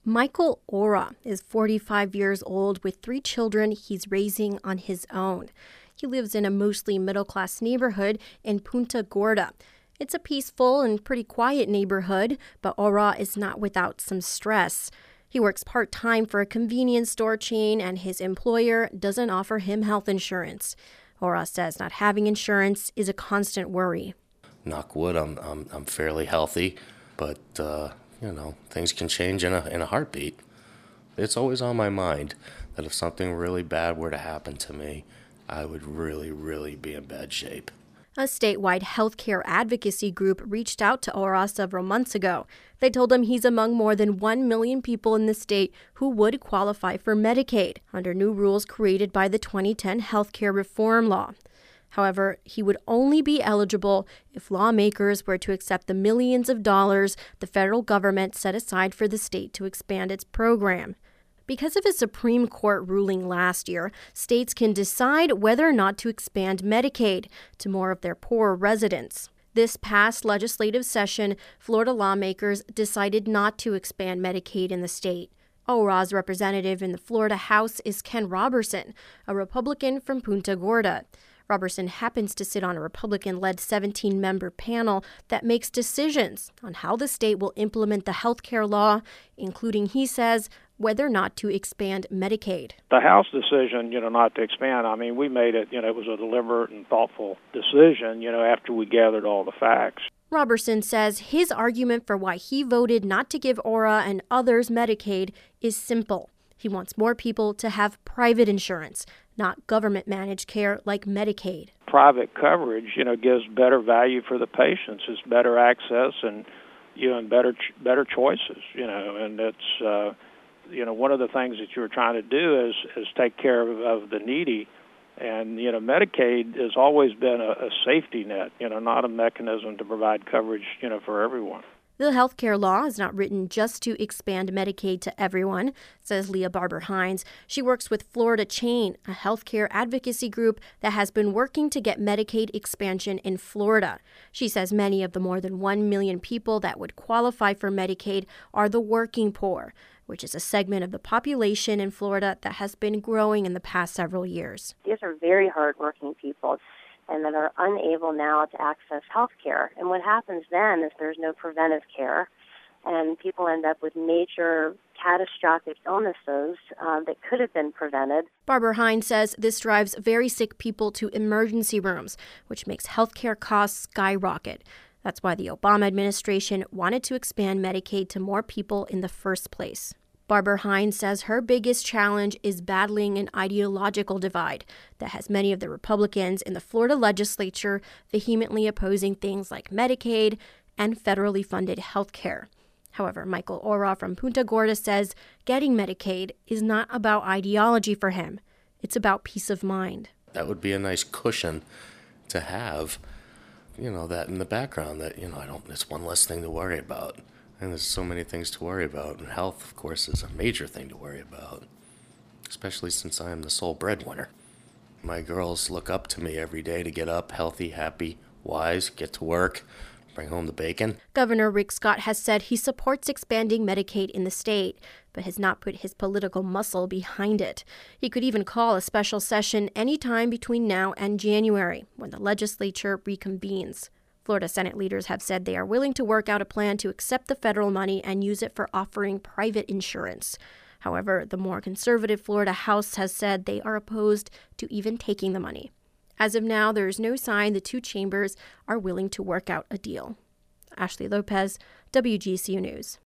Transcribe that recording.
Michael Ora is 45 years old with 3 children he's raising on his own. He lives in a mostly middle-class neighborhood in Punta Gorda. It's a peaceful and pretty quiet neighborhood, but Ora is not without some stress. He works part-time for a convenience store chain, and his employer doesn't offer him health insurance. Ora says not having insurance is a constant worry. Knock wood, I'm fairly healthy, but things can change in a heartbeat. It's always on my mind that if something really bad were to happen to me, I would really, really be in bad shape. A statewide healthcare advocacy group reached out to Ora several months ago. They told him he's among more than 1 million people in the state who would qualify for Medicaid under new rules created by the 2010 healthcare reform law. However, he would only be eligible if lawmakers were to accept the millions of dollars the federal government set aside for the state to expand its program. Because of a Supreme Court ruling last year, states can decide whether or not to expand Medicaid to more of their poorer residents. This past legislative session, Florida lawmakers decided not to expand Medicaid in the state. Ora's representative in the Florida House is Ken Roberson, a Republican from Punta Gorda. Roberson happens to sit on a Republican-led 17-member panel that makes decisions on how the state will implement the health care law, including, he says, whether or not to expand Medicaid. The House decision, not to expand, we made it, it was a deliberate and thoughtful decision, after we gathered all the facts. Roberson says his argument for why he voted not to give Ora and others Medicaid is simple. He wants more people to have private insurance, not government-managed care like Medicaid. Private coverage, gives better value for the patients. It's better access and, and better choices, and it's, one of the things that you were trying to do is take care of the needy. And, Medicaid has always been a safety net, not a mechanism to provide coverage, for everyone. The health care law is not written just to expand Medicaid to everyone, says Leah Barber-Hines. She works with Florida Chain, a healthcare advocacy group that has been working to get Medicaid expansion in Florida. She says many of the more than 1 million people that would qualify for Medicaid are the working poor, which is a segment of the population in Florida that has been growing in the past several years. These are very hardworking people and that are unable now to access health care. And what happens then is there's no preventive care, and people end up with major catastrophic illnesses that could have been prevented. Barber-Hines says this drives very sick people to emergency rooms, which makes health care costs skyrocket. That's why the Obama administration wanted to expand Medicaid to more people in the first place. Barber-Hines says her biggest challenge is battling an ideological divide that has many of the Republicans in the Florida legislature vehemently opposing things like Medicaid and federally funded health care. However, Michael Ora from Punta Gorda says getting Medicaid is not about ideology for him. It's about peace of mind. That would be a nice cushion to have, that in the background that, it's one less thing to worry about. And there's so many things to worry about, and health, of course, is a major thing to worry about, especially since I am the sole breadwinner. My girls look up to me every day to get up healthy, happy, wise, get to work, bring home the bacon. Governor Rick Scott has said he supports expanding Medicaid in the state, but has not put his political muscle behind it. He could even call a special session anytime between now and January, when the legislature reconvenes. Florida Senate leaders have said they are willing to work out a plan to accept the federal money and use it for offering private insurance. However, the more conservative Florida House has said they are opposed to even taking the money. As of now, there is no sign the two chambers are willing to work out a deal. Ashley Lopez, WGCU News.